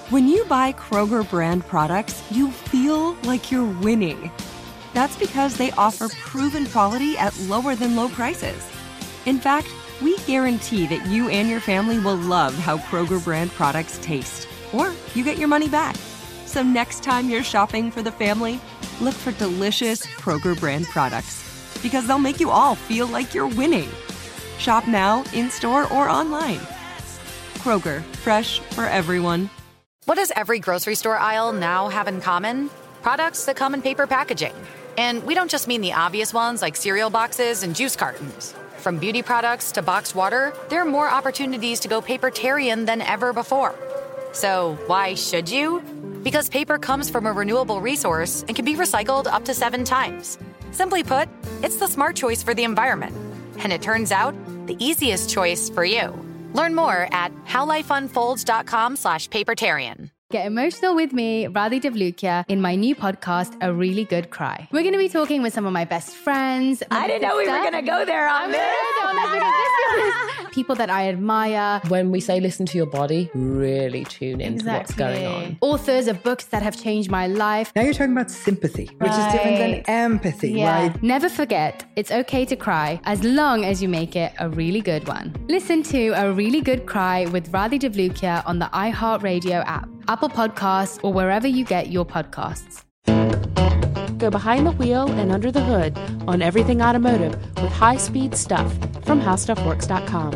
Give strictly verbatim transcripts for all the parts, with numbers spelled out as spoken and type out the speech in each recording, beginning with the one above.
When you buy Kroger brand products, you feel like you're winning. That's because they offer proven quality at lower than low prices. In fact, we guarantee that you and your family will love how Kroger brand products taste, or you get your money back. So next time you're shopping for the family, look for delicious Kroger brand products, because they'll make you all feel like you're winning. Shop now, in-store, or online. Kroger, fresh for everyone. What does every grocery store aisle now have in common? Products that come in paper packaging. And we don't just mean the obvious ones like cereal boxes and juice cartons. From beauty products to boxed water, there are more opportunities to go papertarian than ever before. So why should you? Because paper comes from a renewable resource and can be recycled up to seven times. Simply put, it's the smart choice for the environment. And it turns out, the easiest choice for you. Learn more at howlifeunfolds.com slash papertarian. Get emotional with me, Radhi Devlukia, in my new podcast, A Really Good Cry. We're going to be talking with some of my best friends. I didn't know we were going to go there on this. People that I admire. When we say listen to your body, really tune into Exactly. what's going on. Authors of books that have changed my life. Now you're talking about sympathy, which Right. is different than empathy, Yeah. right? Never forget, it's okay to cry as long as you make it a really good one. Listen to A Really Good Cry with Radhi Devlukia on the iHeartRadio app, Apple Podcasts, or wherever you get your podcasts. Go behind the wheel and under the hood on everything automotive with high-speed stuff from how stuff works dot com.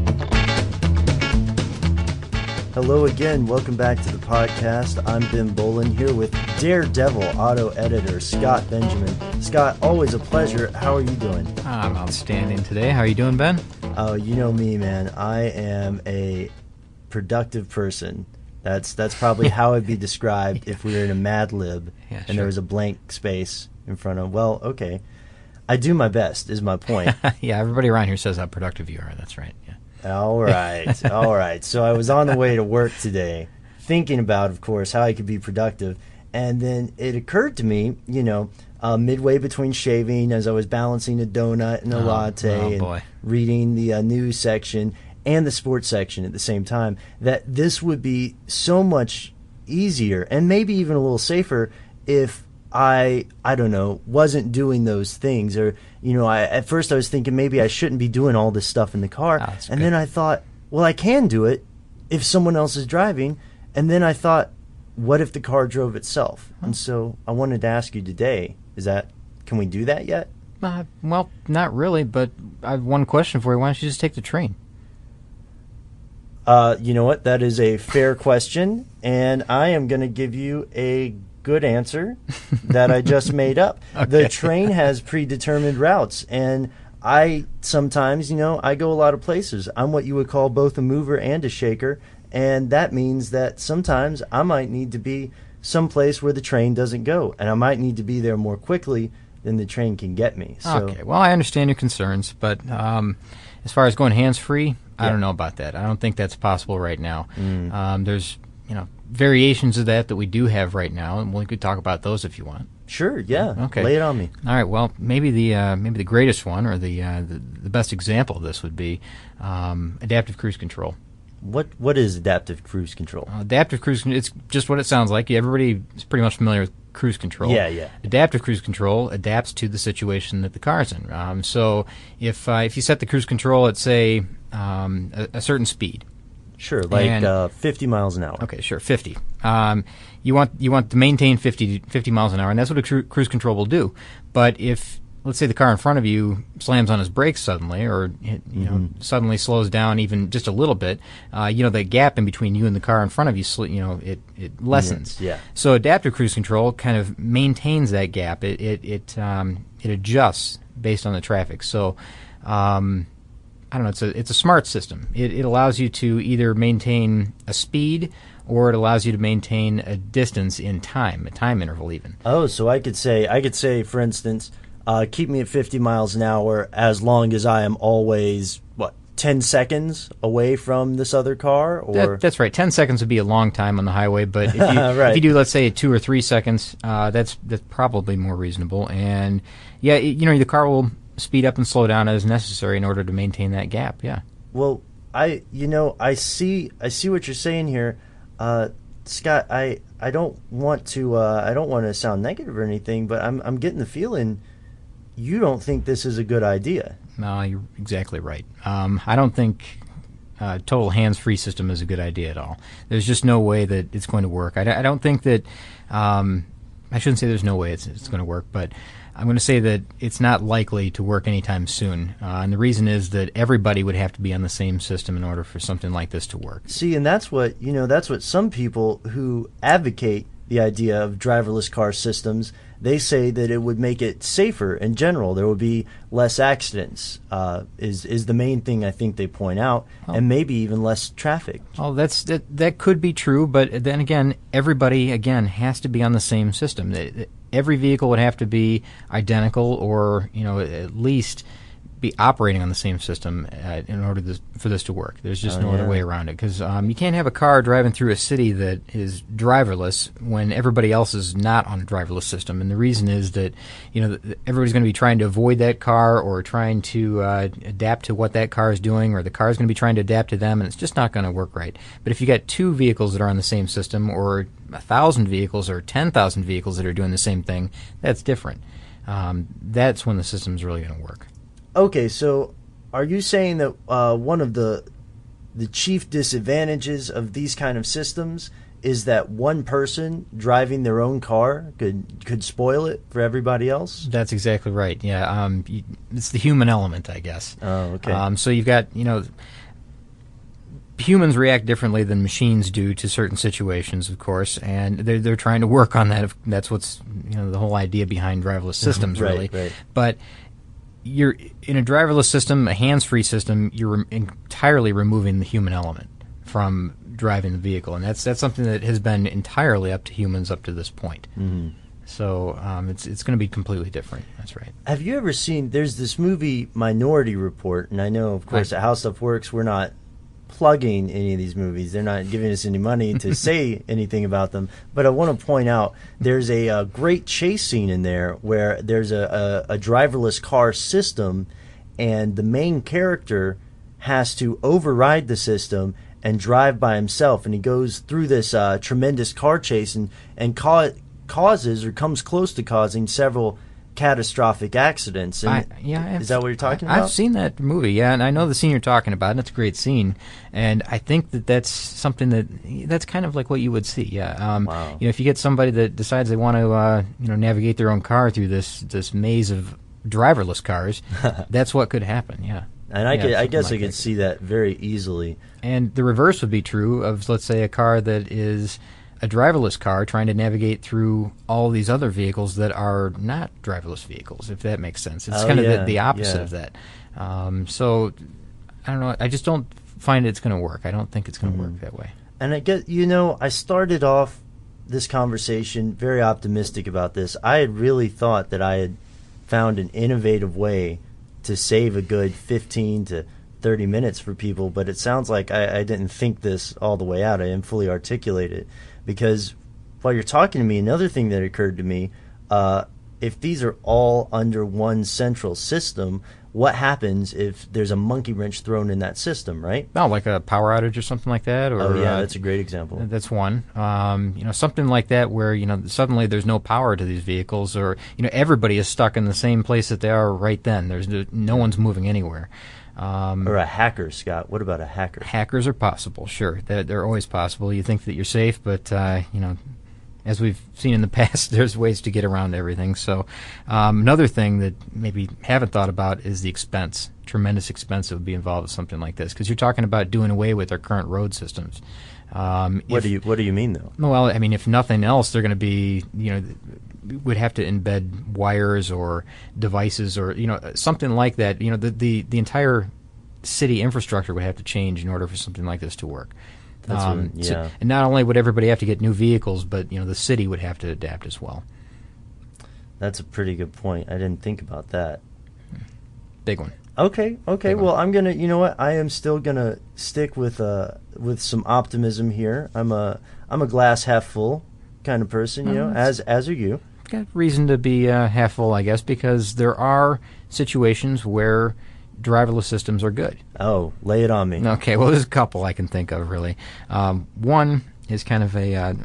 Hello again. Welcome back to the podcast. I'm Ben Bolin here with Daredevil auto editor Scott Benjamin. Scott, always a pleasure. How are you doing? I'm outstanding today. How are you doing, Ben? Oh, you know me, man. I am a productive person. That's that's probably how it'd be described if we were in a Mad Lib Yeah, and sure. there was a blank space in front of. Well, okay. I do my best, is my point. Yeah, everybody around here says how productive you are. That's right. Yeah. All right, all right. So I was on the way to work today, thinking about, of course, how I could be productive, and then it occurred to me, you know, uh, midway between shaving, as I was balancing a donut and a Oh, latte, oh, and boy. reading the uh, news section and the sports section at the same time, that this would be so much easier and maybe even a little safer if I, I don't know, wasn't doing those things. Or, you know, I, at first I was thinking maybe I shouldn't be doing all this stuff in the car. Oh, that's and good. then I thought, well, I can do it if someone else is driving. And then I thought, what if the car drove itself? Huh. And so I wanted to ask you today, is that, can we do that yet? Uh, well, not really, but I have one question for you. Why don't you just take the train? Uh, you know what? That is a fair question, and I am going to give you a good answer that I just made up. Okay. The train has predetermined routes, and I sometimes, you know, I go a lot of places. I'm what you would call both a mover and a shaker, and that means that sometimes I might need to be someplace where the train doesn't go, and I might need to be there more quickly than the train can get me. So, Okay, well, I understand your concerns, but um, as far as going hands-free, I Yeah. don't know about that. I don't think that's possible right now. Mm. Um, there's, you know, variations of that that we do have right now, and we could talk about those if you want. Sure, yeah. Okay. Lay it on me. All right. Well, maybe the uh, maybe the greatest one, or the, uh, the the best example of this would be um, adaptive cruise control. What What is adaptive cruise control? Uh, adaptive cruise control, it's just what it sounds like. Everybody is pretty much familiar with cruise control. Yeah, yeah. Adaptive cruise control adapts to the situation that the car is in. Um, so if uh, if you set the cruise control at, say, um, a, a certain speed. Sure, like And- uh, fifty miles an hour. Okay, sure, fifty. Um, you want you want to maintain fifty, fifty miles an hour, and that's what a cru- cruise control will do. But if, let's say, the car in front of you slams on his brakes suddenly, or you know Mm-hmm. suddenly slows down even just a little bit, uh, you know the gap in between you and the car in front of you, sl- you know, it, it lessens. Yeah. So adaptive cruise control kind of maintains that gap. It it it um, it adjusts based on the traffic. So. Um, I don't know. It's a it's a smart system. It it allows you to either maintain a speed, or it allows you to maintain a distance in time, a time interval even. Oh, so I could say, I could say, for instance, uh, keep me at fifty miles an hour as long as I am always, what, ten seconds away from this other car? Or That, that's right. Ten seconds would be a long time on the highway, but if you, Right. if you do, let's say, two or three seconds, uh, that's that's probably more reasonable. And yeah, it, you know, the car will speed up and slow down as necessary in order to maintain that gap. Yeah. Well, I, you know, I see, I see what you're saying here. Uh, Scott, I, I don't want to uh, I don't want to sound negative or anything, but I'm I'm getting the feeling you don't think this is a good idea. No, you're exactly right. Um, I don't think uh, total hands-free system is a good idea at all. There's just no way that it's going to work. I, I don't think that. Um, I shouldn't say there's no way it's, it's going to work, but I'm going to say that it's not likely to work anytime soon. Uh, and the reason is that everybody would have to be on the same system in order for something like this to work. See, and that's what, you know, that's what some people who advocate the idea of driverless car systems, they say that it would make it safer in general. There would be less accidents, uh, is is the main thing I think they point out, oh. and maybe even less traffic. Oh, that's that, that could be true, but then again, everybody, again, has to be on the same system. They, every vehicle would have to be identical or, you know, at least be operating on the same system uh, in order to, for this to work. There's just oh, no yeah. other way around it, because um, you can't have a car driving through a city that is driverless when everybody else is not on a driverless system. And the reason is that, you know, everybody's going to be trying to avoid that car or trying to uh, adapt to what that car is doing, or the car is going to be trying to adapt to them, and it's just not going to work right. But if you got two vehicles that are on the same system, or a thousand vehicles, or ten thousand vehicles that are doing the same thing, that's different. Um, that's when the system's really going to work. Okay, so are you saying that uh, one of the the chief disadvantages of these kind of systems is that one person driving their own car could could spoil it for everybody else? That's exactly right. Yeah, um, you, it's the human element, I guess. Oh, okay. Um, so you've got, you know, humans react differently than machines do to certain situations, of course, and they're they're trying to work on that. That's what's, you know, the whole idea behind driverless systems, right, really. Right. But you're in a driverless system, a hands-free system, you're re- entirely removing the human element from driving the vehicle, and that's that's something that has been entirely up to humans up to this point. Mm-hmm. So um, it's it's going to be completely different. That's right. Have you ever seen? There's this movie Minority Report, and I know, of course, right. at How Stuff Works, we're not plugging any of these movies. They're not giving us any money to say anything about them. But I want to point out there's a, a great chase scene in there where there's a, a, a driverless car system, and the main character has to override the system and drive by himself. And he goes through this uh, tremendous car chase and, and ca- causes or comes close to causing several catastrophic accidents. And I, yeah, is that what you're talking I, about? I've seen that movie, yeah, and I know the scene you're talking about, and it's a great scene. And I think that that's something that that's kind of like what you would see. Yeah, um, wow. You know, if you get somebody that decides they want to, uh, you know, navigate their own car through this this maze of driverless cars, that's what could happen. Yeah. And I, yeah, could, I guess like I could that. see that very easily. And the reverse would be true of, let's say, a car that is a driverless car trying to navigate through all these other vehicles that are not driverless vehicles, if that makes sense. It's oh, kind yeah, of the, the opposite yeah. of that. Um, so, I don't know. I just don't find it's going to work. I don't think it's going to mm-hmm. work that way. And I get, you know, I started off this conversation very optimistic about this. I had really thought that I had found an innovative way to save a good fifteen to thirty minutes for people, but it sounds like I, I didn't think this all the way out. I didn't fully articulate it. Because while you're talking to me, another thing that occurred to me, uh, if these are all under one central system, what happens if there's a monkey wrench thrown in that system, right? Oh, like a power outage or something like that? Or, oh, yeah, uh, that's a great example. That's one. Um, you know, something like that where, you know, suddenly there's no power to these vehicles, or, you know, everybody is stuck in the same place that they are right then. There's no, no one's moving anywhere. Um, or a hacker, Scott. What about a hacker? Hackers are possible, sure. They're, they're always possible. You think that you're safe, but, uh, you know, as we've seen in the past, there's ways to get around everything. So um, another thing that maybe haven't thought about is the expense, tremendous expense that would be involved with something like this, because you're talking about doing away with our current road systems. Um, what if, do you What do you mean, though? Well, I mean, if nothing else, they're going to be, you know, would have to embed wires or devices or, you know, something like that. You know, the the, the entire city infrastructure would have to change in order for something like this to work. That's um, what, yeah. so, and not only would everybody have to get new vehicles, but, you know, the city would have to adapt as well. That's a pretty good point. I didn't think about that. Big one. Okay, okay. Big well, one. I'm gonna. You know what? I am still gonna stick with uh with some optimism here. I'm a I'm a glass half full kind of person. You know, Mm, as as are you. Got reason to be uh, half full, I guess, because there are situations where driverless systems are good. Oh, lay it on me. Okay, well, there's a couple I can think of, really. Um, one is kind of a, uh,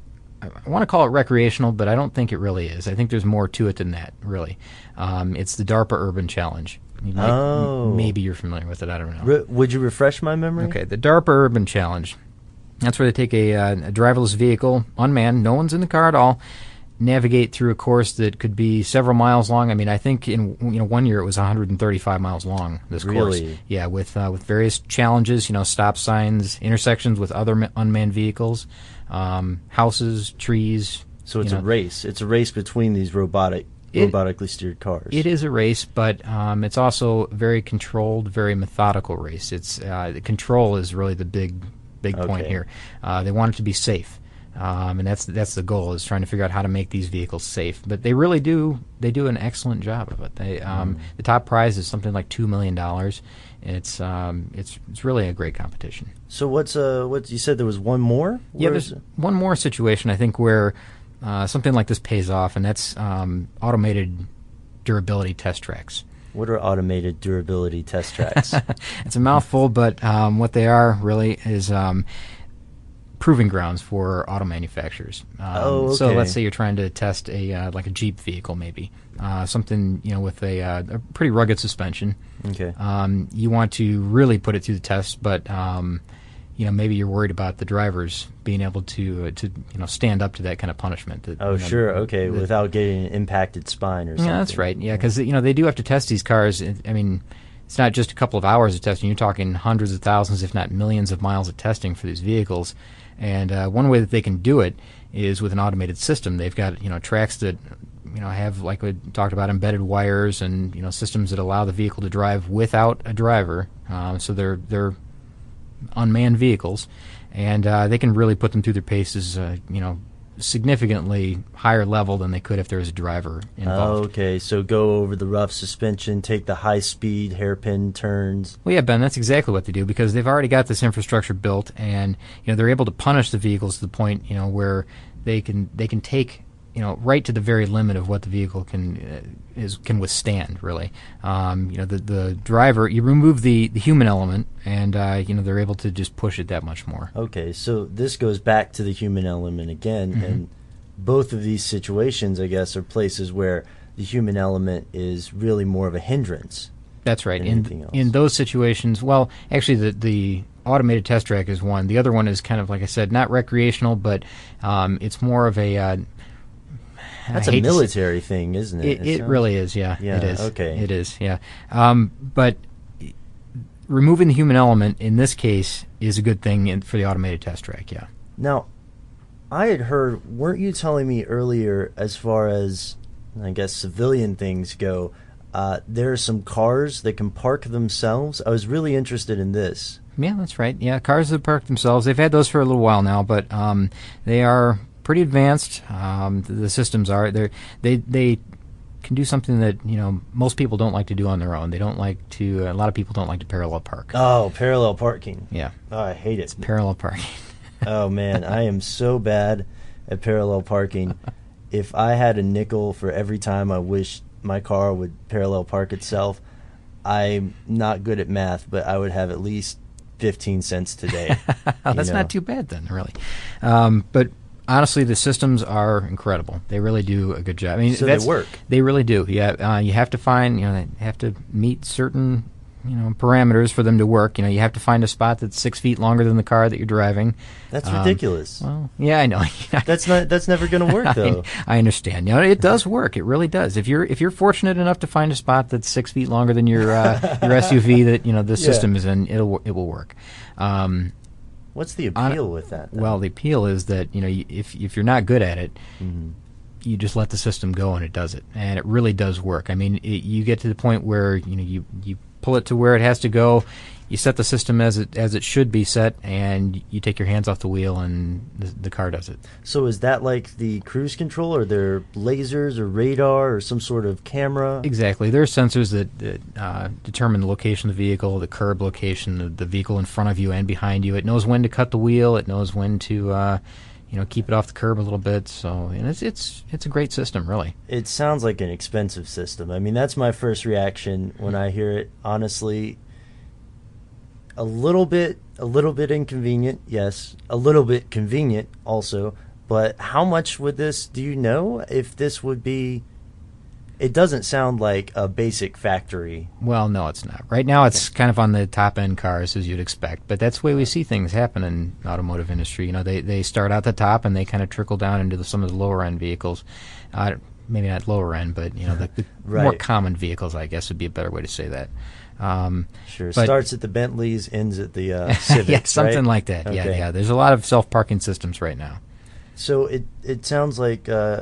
I want to call it recreational, but I don't think it really is. I think there's more to it than that, really. Um, it's the DARPA Urban Challenge. You might, oh. m- maybe you're familiar with it. I don't know. Re- would you refresh my memory? Okay, the DARPA Urban Challenge. That's where they take a, uh, a driverless vehicle, unmanned, no one's in the car at all, navigate through a course that could be several miles long. I mean, I think in you know one year it was one hundred thirty-five miles long, this really? course. Yeah, with uh, with various challenges, you know, stop signs, intersections with other ma- unmanned vehicles, um, houses, trees. So it's you a know. race. It's a race between these robotic, It- robotically steered cars. It is a race, but um, it's also a very controlled, very methodical race. It's uh, the control is really the big big point Okay. here. Uh, they want it to be safe. Um, and that's that's the goal, is trying to figure out how to make these vehicles safe. But they really do they do an excellent job of it. They um, Mm. the top prize is something like two million dollars. It's um, it's it's really a great competition. So what's uh what you said there was one more? Yeah, Where's- there's one more situation I think where uh, something like this pays off, and that's um, automated durability test tracks. What are automated durability test tracks? It's a mouthful, but um, what they are really is um, proving grounds for auto manufacturers. Um, Oh, So okay. let's say you're trying to test a uh, like a Jeep vehicle, maybe uh, something you know with a, uh, a pretty rugged suspension. Okay. Um, you want to really put it through the test, but um, you know maybe you're worried about the drivers being able to uh, to you know stand up to that kind of punishment. That, Oh, you know, sure. Okay, the- without getting an impacted spine or something. yeah, that's right. Yeah, because you know they do have to test these cars. I mean, it's not just a couple of hours of testing. You're talking hundreds of thousands, if not millions, of miles of testing for these vehicles. And uh, one way that they can do it is with an automated system. They've got you know tracks that you know have, like we talked about, embedded wires and you know systems that allow the vehicle to drive without a driver. Um, so they're they're unmanned vehicles, and uh, they can really put them through their paces. Uh, you know. Significantly higher level than they could if there was a driver involved. Okay, so go over the rough suspension, take the high-speed hairpin turns. Well, yeah, Ben, that's exactly what they do, because they've already got this infrastructure built, and you know they're able to punish the vehicles to the point you know where they can they can take you know right to the very limit of what the vehicle can uh, is can withstand. Really, um, you know the the driver, you remove the, the human element, and uh, you know they're able to just push it that much more. Okay, so this goes back to the human element again, Mm-hmm. and both of these situations, I guess, are places where the human element is really more of a hindrance. That's right. than anything In else. in those situations, well, actually, the the automated test track is one. The other one is kind of like I said, not recreational, but um, it's more of a. Uh, That's I a hate to say- military thing, isn't it? It, it sounds- really is, yeah. Yeah, it is. okay. It is, yeah. Um, but removing the human element in this case is a good thing in, for the automated test track, yeah. Now, I had heard, weren't you telling me earlier, as far as, I guess, civilian things go, uh, there are some cars that can park themselves? I was really interested in this. Yeah, that's right. Yeah, cars that park themselves. They've had those for a little while now, but um, they are pretty advanced. Um, the, the systems are. They they they can do something that you know most people don't like to do on their own. They don't like to. A lot of people don't like to parallel park. Oh, parallel parking. Yeah, Oh, I hate it. parallel parking. Oh, man, I am so bad at parallel parking. If I had a nickel for every time I wished my car would parallel park itself, I'm not good at math, but I would have at least fifteen cents today. Oh, that's you know. not too bad then, really. Um, but honestly, the systems are incredible. They really do a good job. I mean, So they that's- work. They really do. Yeah, uh, you have to find. You know, they have to meet certain you know parameters for them to work. You know, you have to find a spot that's six feet longer than the car that you're driving. That's Um, ridiculous. Well, yeah, I know. That's not. That's never going to work, though. I, I understand. You know, it does work. It really does. If you're if you're fortunate enough to find a spot that's six feet longer than your uh, your S U V that you know the system is in, it'll it will work. Um, What's the on- appeal with that? though? well, the appeal is that you know y- if if you're not good at it, Mhm. you just let the system go and it does it, and it really does work. I mean, it, you get to the point where you know you you pull it to where it has to go. You set the system as it as it should be set, and you take your hands off the wheel, and the, the car does it. So is that like the cruise control? Are there lasers or radar or some sort of camera? Exactly. There are sensors that, that uh, determine the location of the vehicle, the curb location, the, the vehicle in front of you and behind you. It knows when to cut the wheel. It knows when to, uh, you know, keep it off the curb a little bit. So, and it's it's it's a great system, really. It sounds like an expensive system. I mean, that's my first reaction when I hear it. Honestly, a little bit, a little bit inconvenient, yes, a little bit convenient also. But how much would this? Do you know if this would be? It doesn't sound like a basic factory. Well, no, it's not. Right now, it's okay. kind of on the top end cars, as you'd expect. But that's the way we see things happen in the automotive industry. You know, they they start out the top and they kind of trickle down into the, some of the lower end vehicles. Uh, maybe not lower end, but you know, the, the right. more common vehicles, I guess, would be a better way to say that. Um, sure. Starts at the Bentleys, ends at the uh, Civics. Yeah, something right? like that. Okay. Yeah, yeah. There's a lot of self parking systems right now. So it it sounds like. Uh,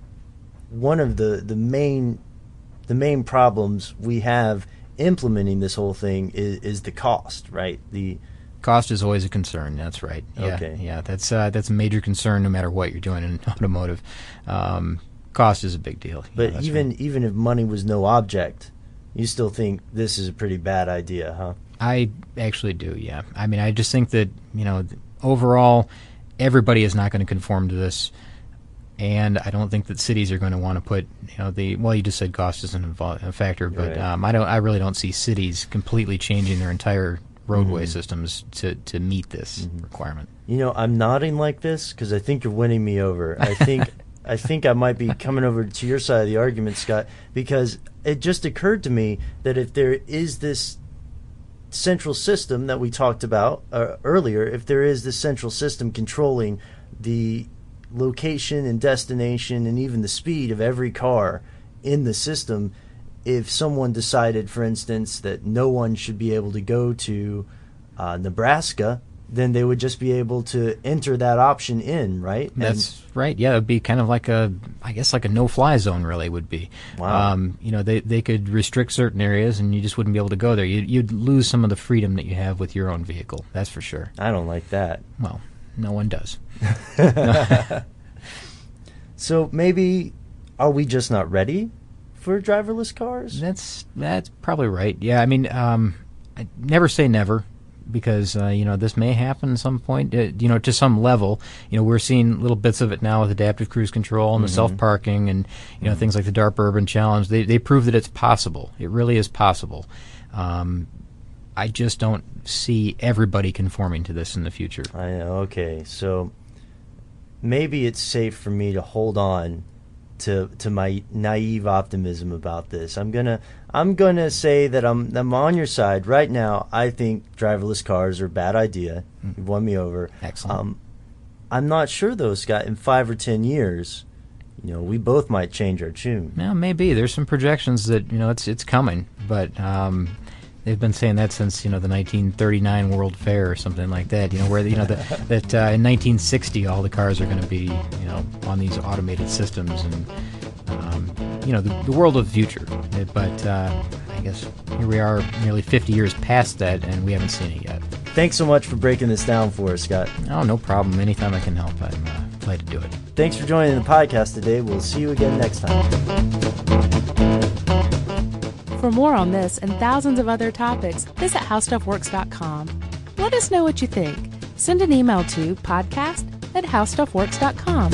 One of the, the main the main problems we have implementing this whole thing is, is the cost, right? The cost is always a concern. That's right. Yeah, okay. Yeah, that's uh, that's a major concern no matter what you're doing in automotive. Um, cost is a big deal. But yeah, even right. even if money was no object, you still think this is a pretty bad idea, huh? I actually do. Yeah. I mean, I just think that you know overall everybody is not going to conform to this. And I don't think that cities are going to want to put, you know, the well. You just said cost isn't a factor, but right. um, I don't. I really don't see cities completely changing their entire roadway mm-hmm. systems to, to meet this mm-hmm. requirement. You know, I'm nodding like this because I think you're winning me over. I think I think I might be coming over to your side of the argument, Scott, because it just occurred to me that if there is this central system that we talked about uh, earlier, if there is this central system controlling the location and destination and even the speed of every car in the system, if someone decided, for instance, that no one should be able to go to uh, Nebraska, then they would just be able to enter that option in, right? That's and, right. Yeah, it would be kind of like a, I guess, like a no-fly zone. Really, would be. Wow. Um, you know, they they could restrict certain areas, and you just wouldn't be able to go there. You'd, you'd lose some of the freedom that you have with your own vehicle. That's for sure. I don't like that. Well, no one does. So maybe are we just not ready for driverless cars? That's that's probably right. Yeah, I mean, um, I never say never, because uh, you know this may happen at some point. Uh, you know, to some level. You know, we're seeing little bits of it now with adaptive cruise control and mm-hmm. the self parking, and you know mm-hmm. things like the DARPA Urban Challenge. They they prove that it's possible. It really is possible. Um, I just don't see everybody conforming to this in the future. I know. Okay, so maybe it's safe for me to hold on to to my naive optimism about this. I'm gonna I'm gonna say that I'm I'm on your side right now. I think driverless cars are a bad idea. Mm. You've won me over. Excellent. Um, I'm not sure though, Scott. In five or ten years, you know, we both might change our tune. Yeah, maybe. There's some projections that you know it's it's coming, but. Um, They've been saying that since you know the nineteen thirty-nine World Fair or something like that. You know where the, you know the, that uh, in nineteen sixty all the cars are going to be you know on these automated systems, and um, you know the, the world of the future. But uh, I guess here we are, nearly fifty years past that, and we haven't seen it yet. Thanks so much for breaking this down for us, Scott. Oh, no problem. Anytime I can help, I'm uh, glad to do it. Thanks for joining the podcast today. We'll see you again next time. For more on this and thousands of other topics, visit how stuff works dot com. Let us know what you think. Send an email to podcast at how stuff works dot com.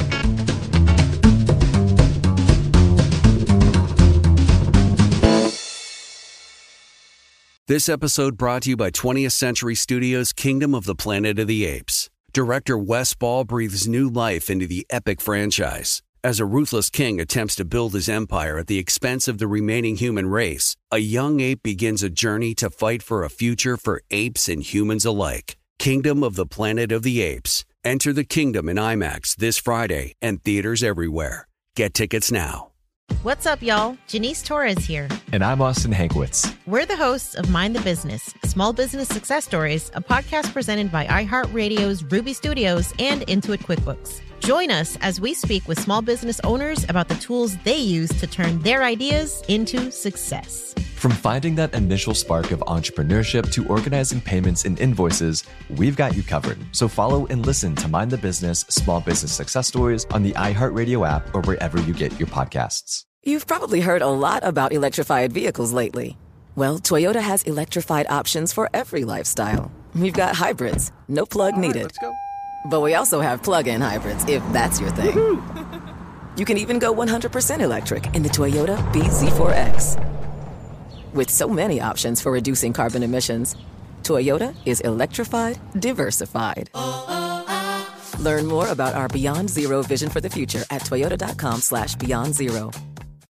This episode brought to you by twentieth Century Studios' Kingdom of the Planet of the Apes. Director Wes Ball breathes new life into the epic franchise. As a ruthless king attempts to build his empire at the expense of the remaining human race, a young ape begins a journey to fight for a future for apes and humans alike. Kingdom of the Planet of the Apes. Enter the kingdom in IMAX this Friday and theaters everywhere. Get tickets now. What's up, y'all? Janice Torres here. And I'm Austin Hankwitz. We're the hosts of Mind the Business, Small Business Success Stories, a podcast presented by iHeartRadio's Ruby Studios and Intuit QuickBooks. Join us as we speak with small business owners about the tools they use to turn their ideas into success. From finding that initial spark of entrepreneurship to organizing payments and invoices, we've got you covered. So follow and listen to Mind the Business Small Business Success Stories on the iHeartRadio app or wherever you get your podcasts. You've probably heard a lot about electrified vehicles lately. Well, Toyota has electrified options for every lifestyle. We've got hybrids, no plug All needed. Right, let's go. But we also have plug-in hybrids, if that's your thing. Woo-hoo. You can even go one hundred percent electric in the Toyota B Z four X. With so many options for reducing carbon emissions, Toyota is electrified, diversified. Learn more about our Beyond Zero vision for the future at toyota.com slash beyond zero.